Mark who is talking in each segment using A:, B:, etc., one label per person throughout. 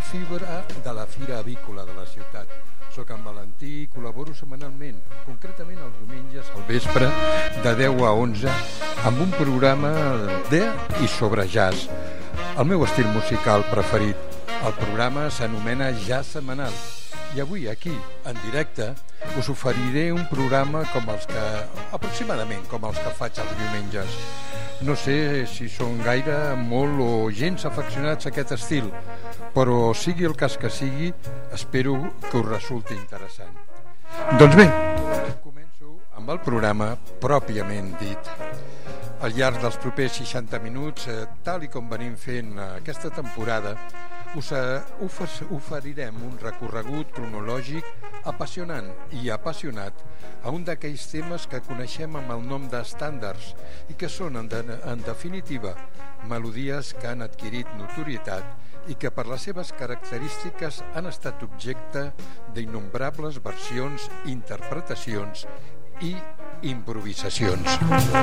A: la Fira Avícola de la ciutat. Soc en Valentí i col·laboro setmanalment, concretament els diumenges al vespre de 10 a 11 amb un programa de i sobre jazz, el meu estil musical preferit. El programa s'anomena Jazz Setmanal i avui aquí, en directe, us oferiré un programa aproximadament com els que faig els diumenges. No sé si són gaire, molt o gens afeccionats a aquest estil, però sigui el cas que sigui, espero que us resulti interessant. Doncs bé, començo amb el programa pròpiament dit. Al llarg dels propers 60 minuts, tal i com venim fent aquesta temporada, us oferirem un recorregut cronològic apassionant i apassionat a un d'aquells temes que coneixem amb el nom d'estàndards i que són, en definitiva, melodies que han adquirit notorietat i que per les seves característiques han estat objecte d'innombrables versions, interpretacions i improvisacions.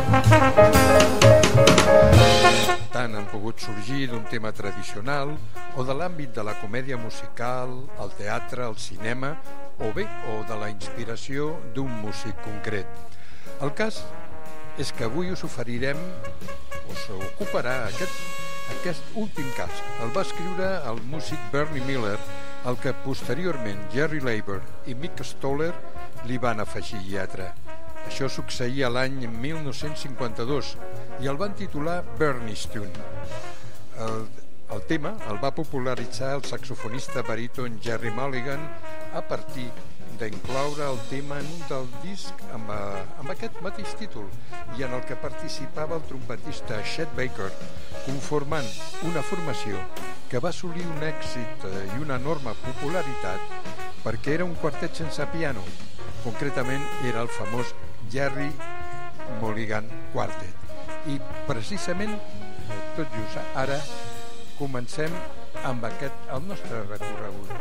A: Tant han pogut sorgir d'un tema tradicional o de l'àmbit de la comèdia musical, el teatre, el cinema o de la inspiració d'un músic concret. El cas és que avui us ocuparà aquest últim cas. El va escriure el músic Bernie Miller, al que posteriorment Jerry Leiber i Mick Stoller li van afegir lletra. Això succeïa l'any 1952 i el van titular Bernie's Tune. El tema el va popularitzar el saxofonista baríton Gerry Mulligan a partir d'incloure el tema en un del disc amb aquest mateix títol i en el que participava el trompetista Chet Baker, conformant una formació que va assolir un èxit i una enorme popularitat perquè era un quartet sense piano. Concretament era el famós Gerry Mulligan Quartet. I precisament, tot just ara, comencem amb el nostre recorregut.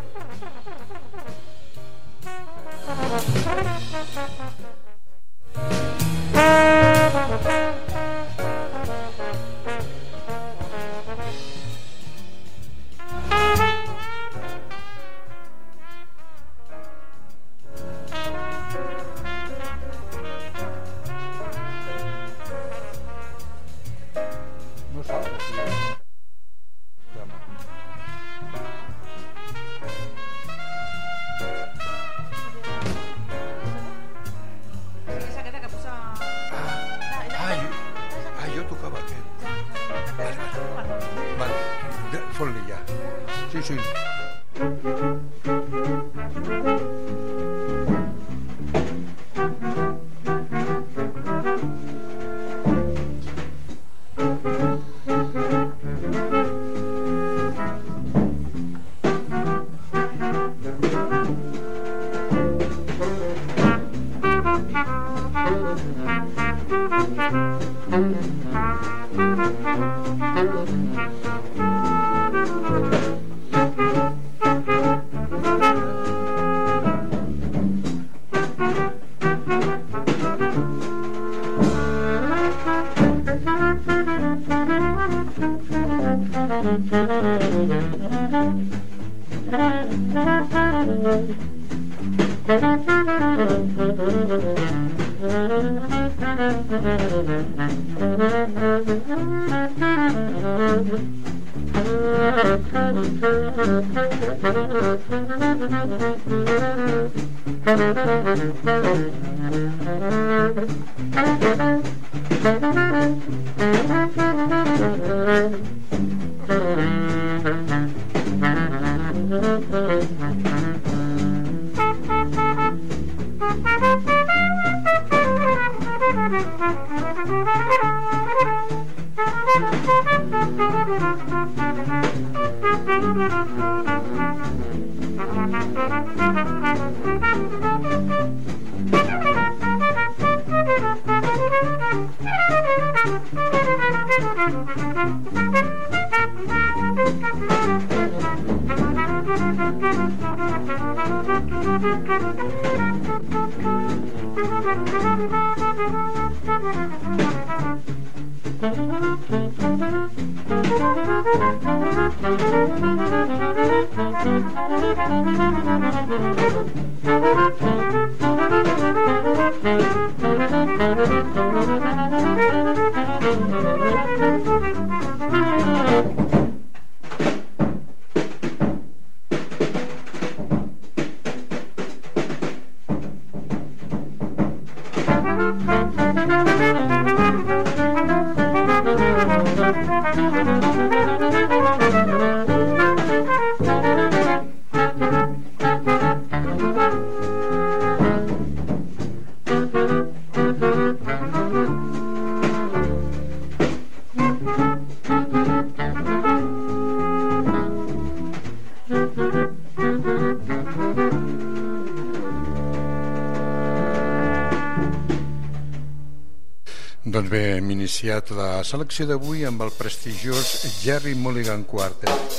A: Doncs bé, hem iniciat la selecció d'avui amb el prestigiós Gerry Mulligan Quartet.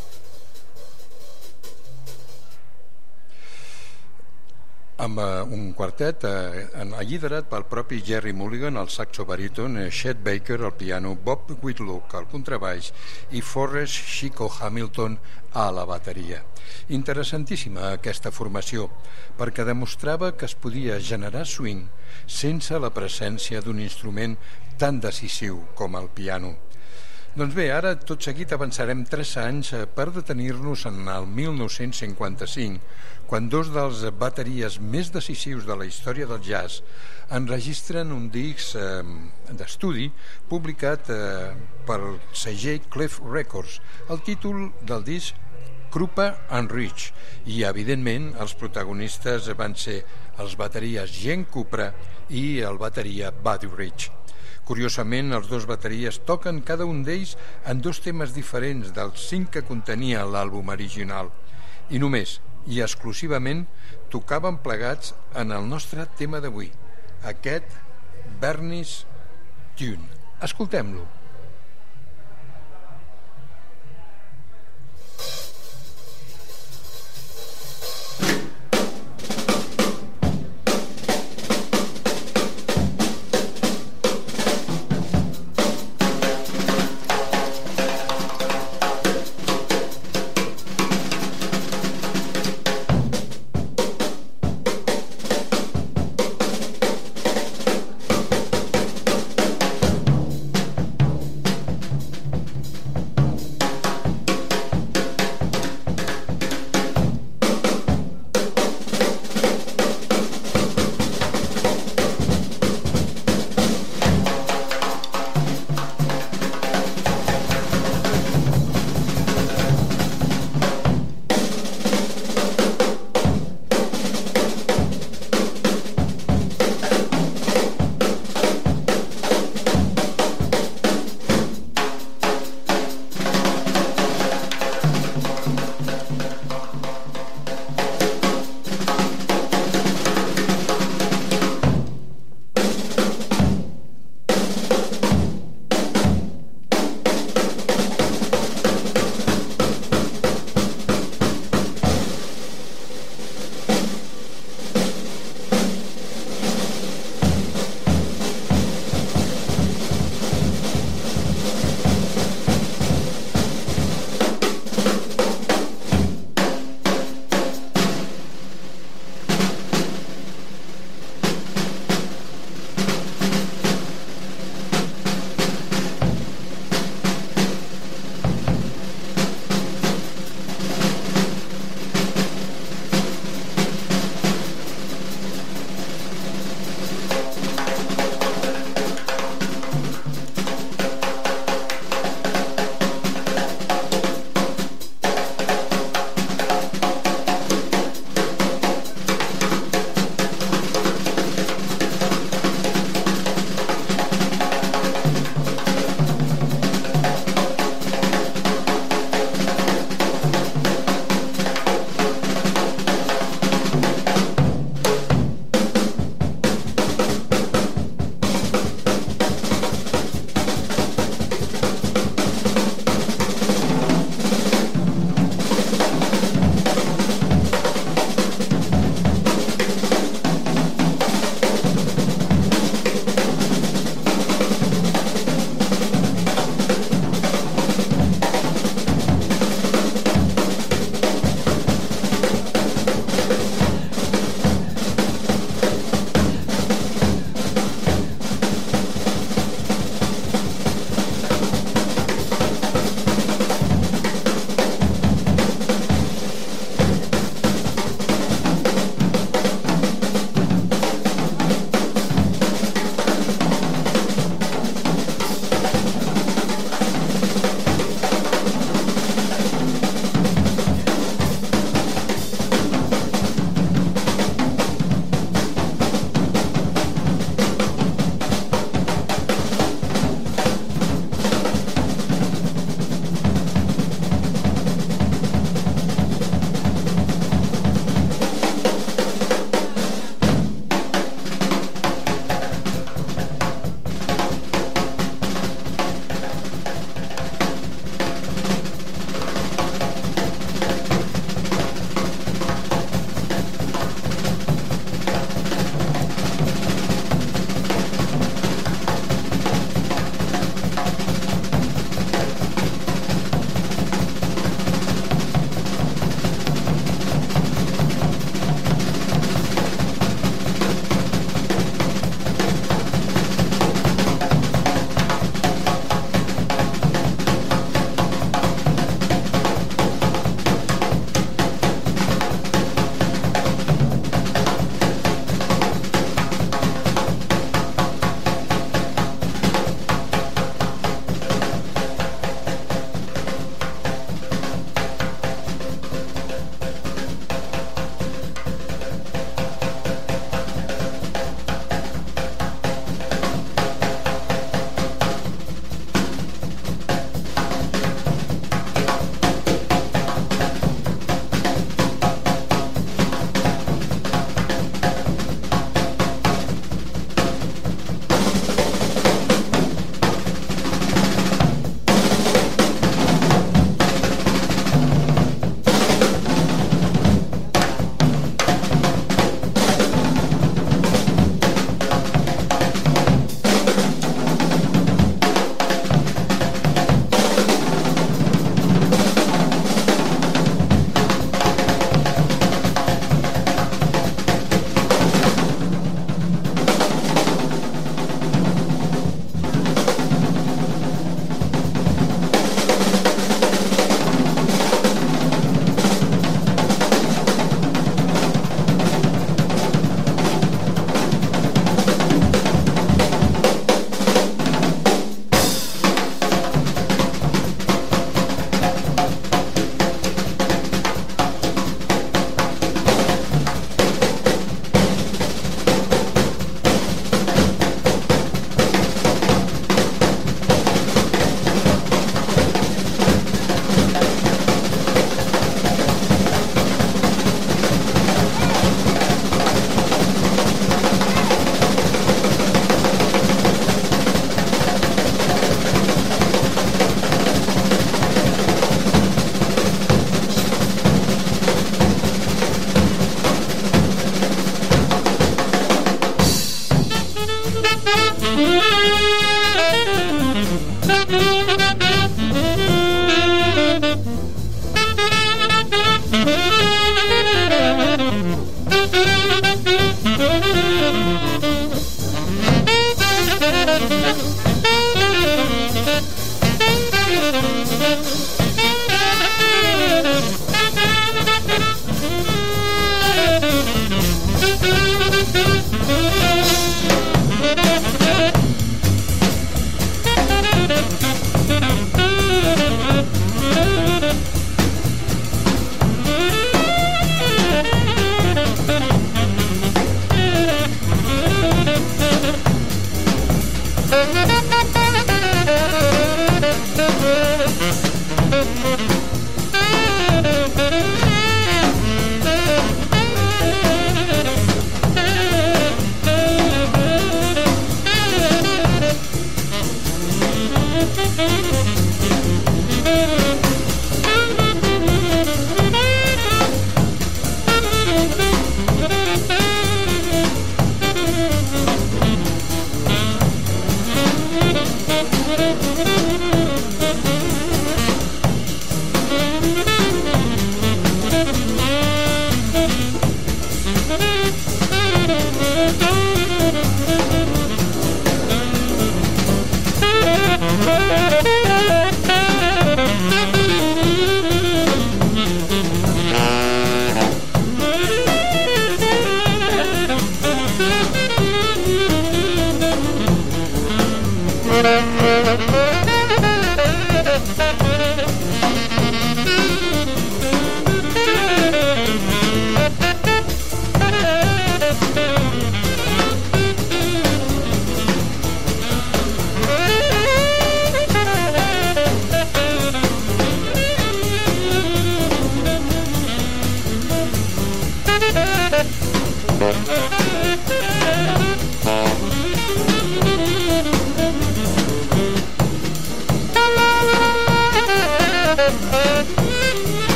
A: Amb un quartet liderat pel propi Gerry Mulligan al saxo baríton, Chet Baker al piano, Bob Whitlock al contrabaix i Forrest Chico Hamilton a la bateria. Interessantíssima aquesta formació, perquè demostrava que es podia generar swing sense la presència d'un instrument tan decisiu com el piano. Doncs bé, ara tot seguit avançarem 3 anys per detenir-nos en el 1955, quan dos dels bateries més decisius de la història del jazz enregistren un disc d'estudi publicat pel segell Clef Records. El títol del disc, Krupa and Rich, i evidentment els protagonistes van ser els bateries Gene Krupa i el bateria Buddy Rich. Curiosament, els dos bateries toquen cada un d'ells en 2 temes diferents dels 5 que contenia l'àlbum original, i només i exclusivament tocaven plegats en el nostre tema d'avui, aquest Bernie's Tune. Escoltem-lo.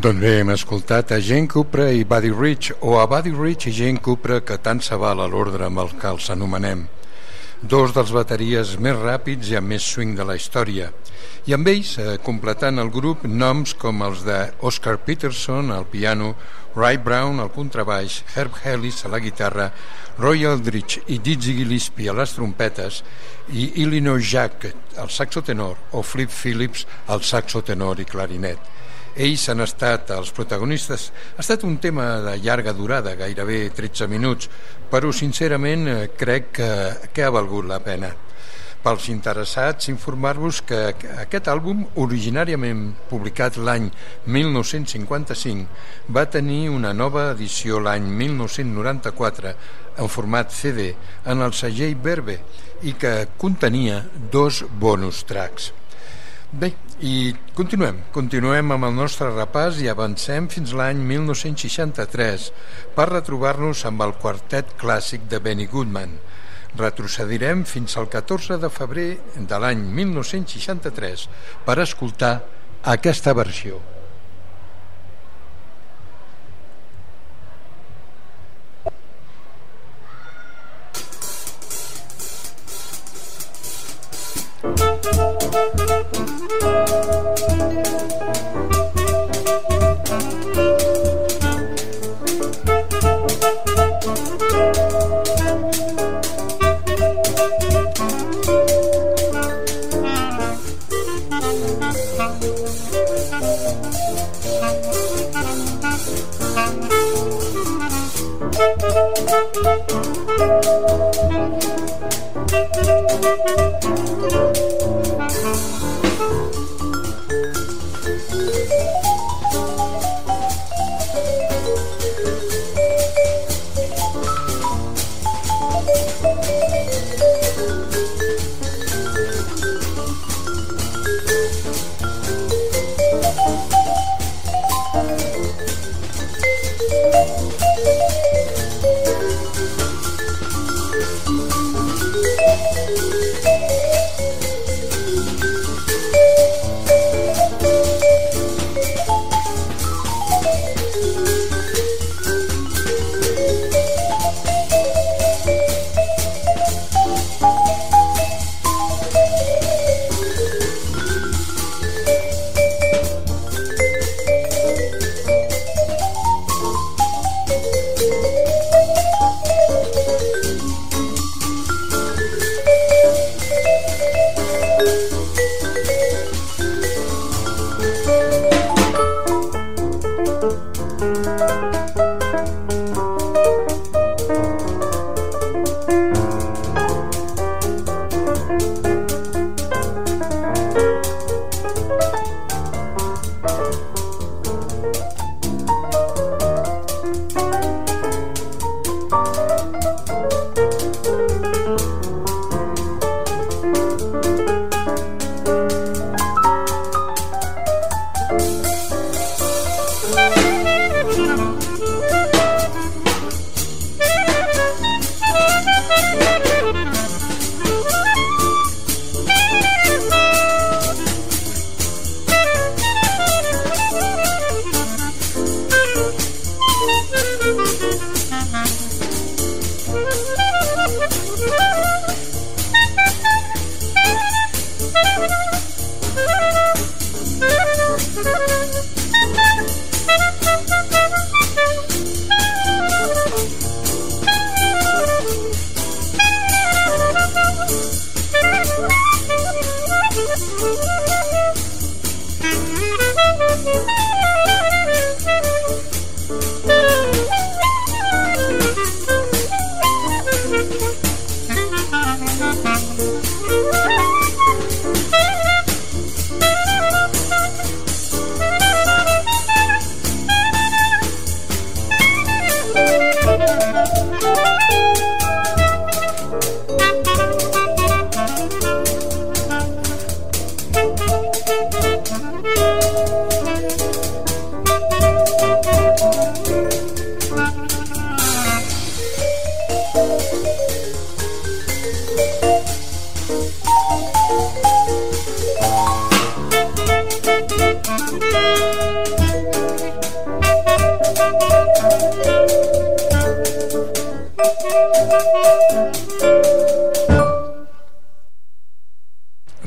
A: Doncs bé, hem escoltat a Gene Kupra i Buddy Rich, o a Buddy Rich i Gene Kupra, que tant se val a l'ordre amb el que els anomenem. Dos dels bateries més ràpids i amb més swing de la història. I amb ells, completant el grup, noms com els de Oscar Peterson al piano, Ray Brown al contrabaix, Herb Ellis a la guitarra, Roy Eldridge i Dizzy Gillespie a les trompetes i Illinois Jack al saxo tenor o Flip Phillips al saxo tenor i clarinet. Ells han estat els protagonistes. Ha estat un tema de llarga durada, gairebé 13 minuts, però sincerament crec que ha valgut la pena. Pels interessats, informar-vos que aquest àlbum, originàriament publicat l'any 1955, va tenir una nova edició l'any 1994 en format CD en el segell Verve i que contenia 2 bonus tracks. Bé, i continuem amb el nostre repàs i avancem fins l'any 1963 per retrobar-nos amb el quartet clàssic de Benny Goodman. Retrocedirem fins al 14 de febrer de l'any 1963 per escoltar aquesta versió.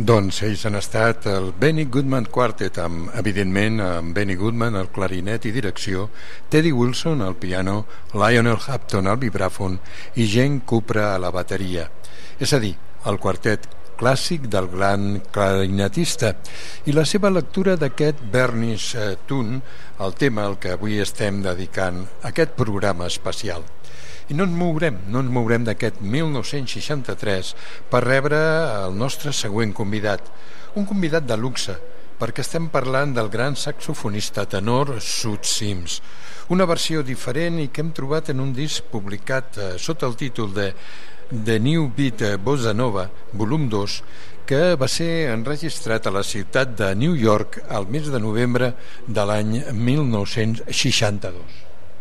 A: Doncs ells han estat el Benny Goodman Quartet, evidentment amb Benny Goodman al clarinet i direcció, Teddy Wilson al piano, Lionel Hampton al vibràfon i Gene Cupra a la bateria. És a dir, el quartet clàssic del gran clarinetista, i la seva lectura d'aquest Bernice Tune, el tema al que avui estem dedicant aquest programa especial. I no ens mourem d'aquest 1963 per rebre el nostre següent convidat, un convidat de luxe, perquè estem parlant del gran saxofonista tenor Sud Sims, una versió diferent i que hem trobat en un disc publicat sota el títol de The New Beat Bossa Nova, volum 2, que va ser enregistrat a la ciutat de New York el mes de novembre de l'any 1962.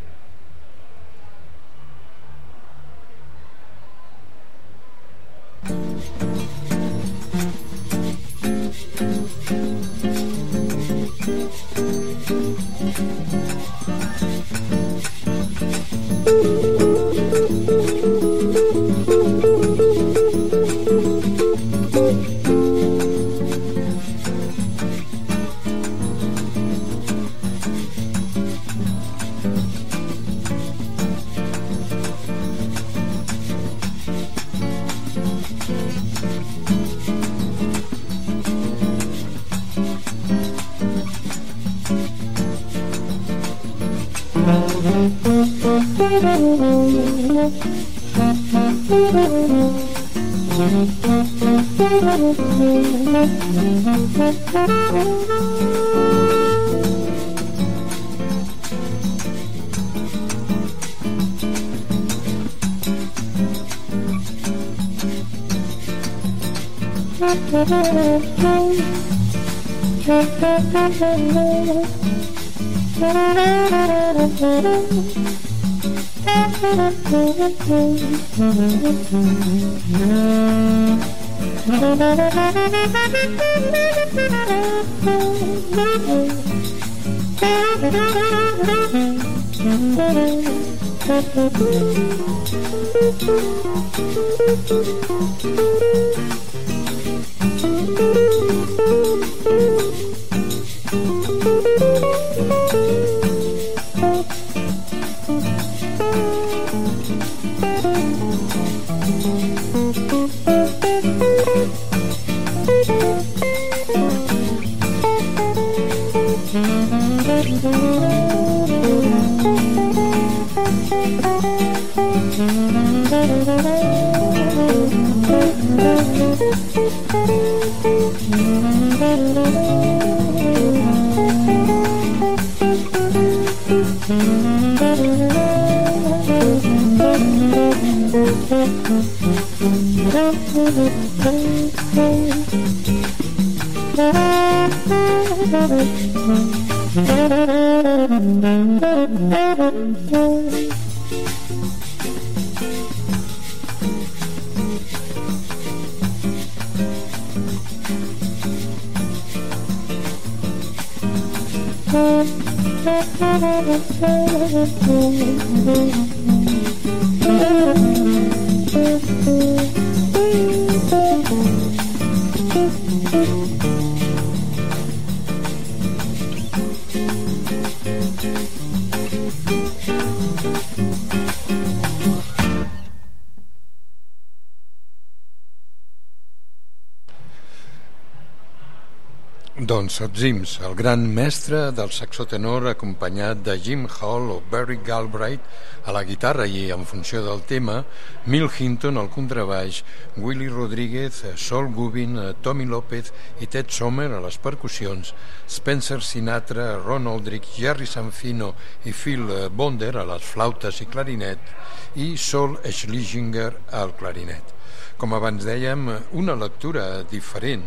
A: Doncs Sud Sims, el gran mestre del saxotenor, acompanyat de Jim Hall o Barry Galbraith a la guitarra i, en funció del tema, Milt Hinton al contrabaix, Willie Rodríguez, Sol Gubin, Tommy López i Ted Sommer a les percussions, Spencer Sinatra, Ron Aldrich, Jerry Sanfino i Phil Bonder a les flautes i clarinet i Sol Schlesinger al clarinet. Com abans dèiem, una lectura diferent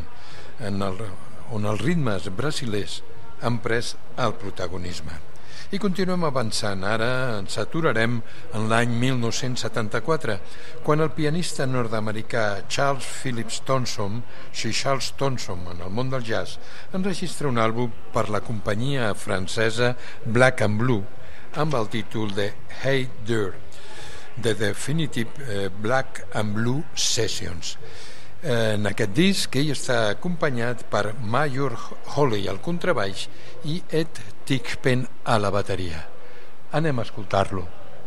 A: on els ritmes brasilers han pres el protagonisme. I continuem avançant. Ara ens aturarem en l'any 1974, quan el pianista nord-americà Charles Phillips Thompson, Charles Thompson en el món del jazz, enregistra un àlbum per la companyia francesa Black and Blue amb el títol de Hey There, The Definitive Black and Blue Sessions. En aquest disc ell està acompanyat per Major Holley al contrabaix i Ed Thigpen a la bateria. Anem a escoltar-lo.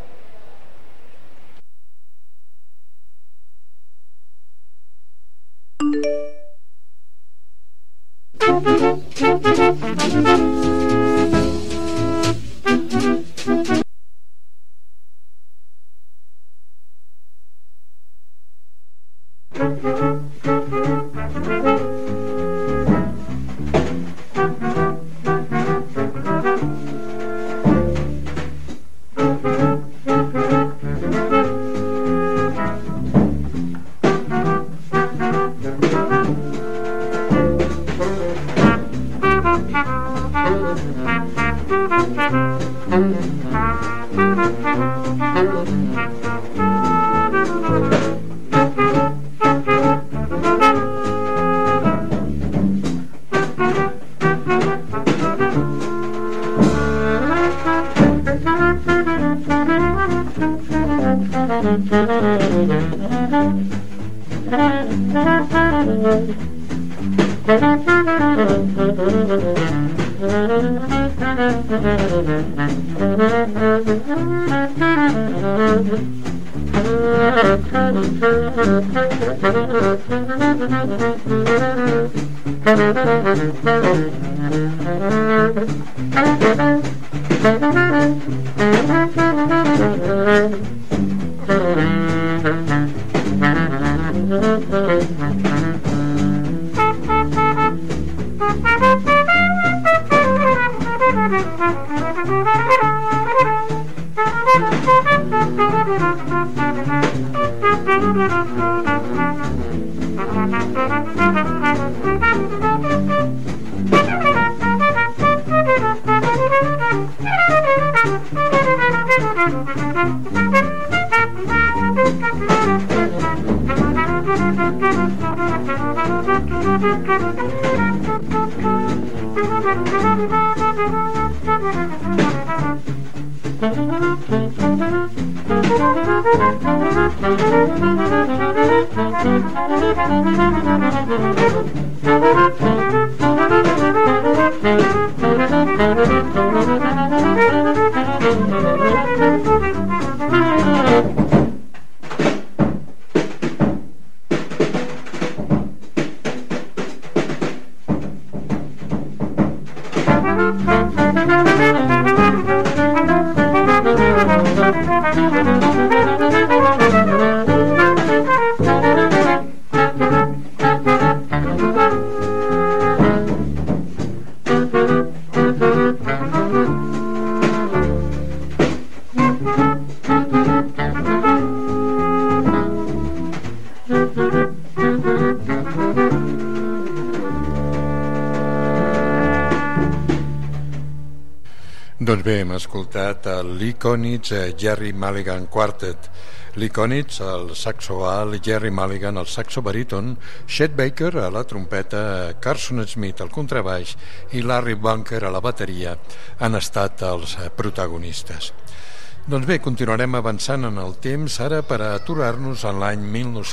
A: Doncs bé, hem escoltat el Lee Konitz Jerry Mulligan Quartet. Lee Konitz al saxo alt, Jerry Mulligan al saxo baríton, Chet Baker a la trompeta, Carson Smith al contrabaix i Larry Bunker a la bateria han estat els protagonistes. Doncs bé, continuarem avançant en el temps ara per aturar-nos en l'any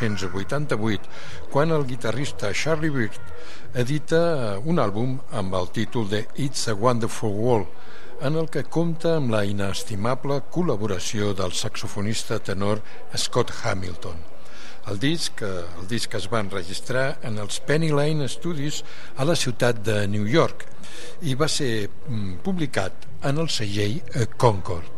A: 1988, quan el guitarrista Charlie Byrd edita un àlbum amb el títol de It's a Wonderful World, en el que compta amb la inestimable col·laboració del saxofonista tenor Scott Hamilton. El disc es va enregistrar en els Penny Lane Studios a la ciutat de New York i va ser publicat en el segell Concord.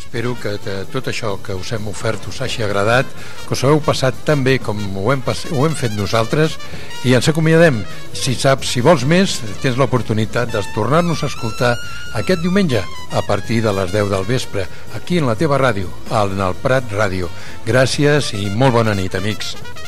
A: Espero que tot això que us hem ofert us hagi agradat, que us ho heu passat tan bé com ho hem fet nosaltres, i ens acomiadem. Si vols més, tens l'oportunitat de tornar-nos a escoltar aquest diumenge a partir de les 10 del vespre, aquí en la teva ràdio, en el Prat Ràdio. Gràcies i molt bona nit, amics.